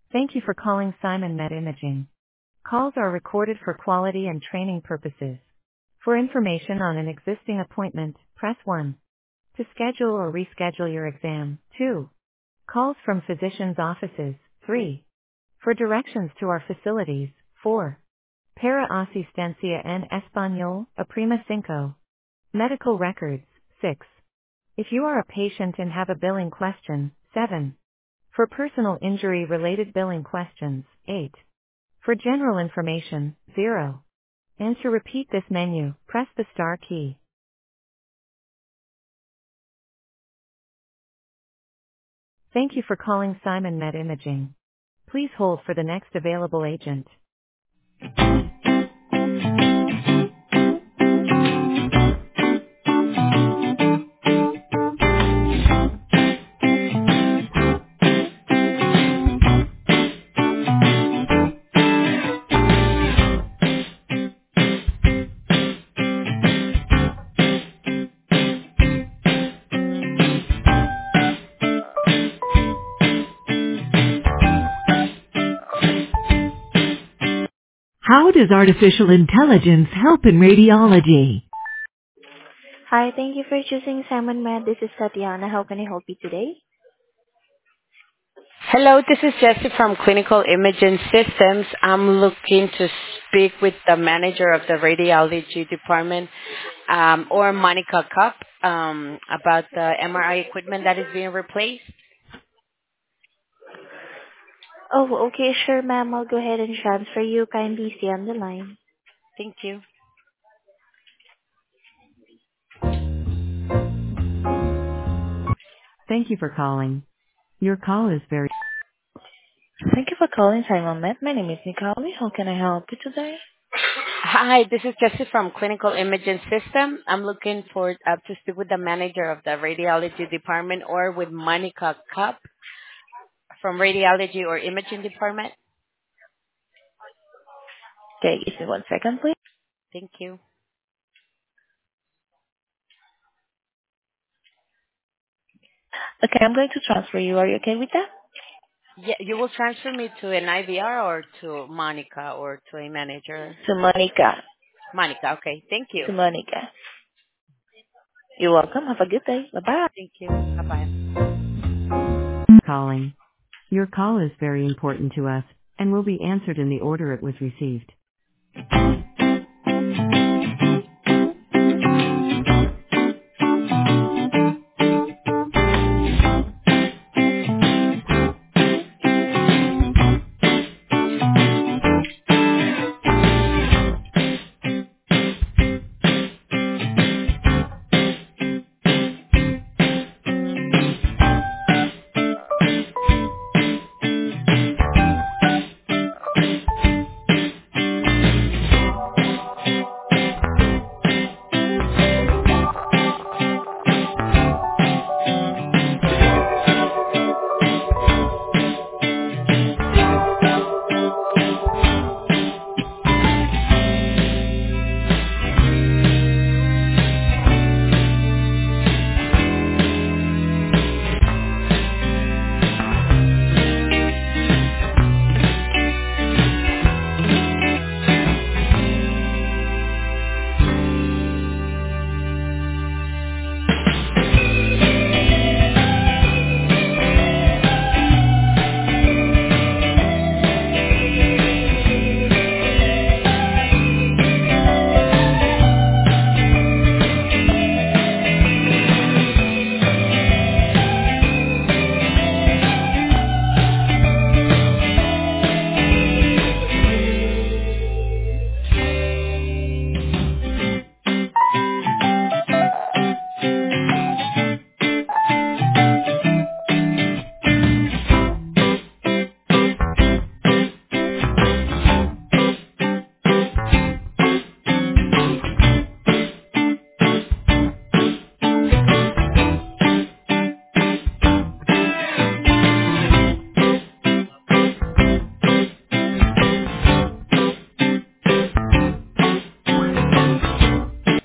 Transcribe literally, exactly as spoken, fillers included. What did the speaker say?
Thank you for calling Simon Med Imaging. Calls are recorded for quality and training purposes. For information on an existing appointment, press one. To schedule or reschedule your exam, two. Calls from physicians' offices, three. For directions to our facilities, four. Para asistencia en español, aprima cinco. Medical records, six. If you are a patient and have a billing question, seven. For personal injury related billing questions, eight. For general information, zero. And to repeat this menu, press the star key. Thank you for calling Simon Med Imaging. Please hold for the next available agent. How does artificial intelligence help in radiology? Hi, thank you for choosing Simon Med. This is Tatiana. How can I help you today? Hello, this is Jessie from Clinical Imaging Systems. I'm looking to speak with the manager of the radiology department, um, or Monica Cup, um, about the M R I equipment that is being replaced. Oh, okay, sure, ma'am. I'll go ahead and transfer you. Kindly stay on the line. Thank you. Thank you for calling. Your call is very... Thank you for calling Simon Med. My name is Nicole. How can I help you today? Hi, this is Jessie from Clinical Imaging System. I'm looking for uh, to speak with the manager of the radiology department or with Monica Cup from radiology or imaging department. Okay, give me one second, please. Thank you. Okay, I'm going to transfer you. Are you okay with that? Yeah, you will transfer me to an I V R or to Monica or to a manager? To Monica. Monica, okay. Thank you. To Monica. You're welcome. Have a good day. Bye-bye. Thank you. Bye-bye. Calling. Your call is very important to us and will be answered in the order it was received.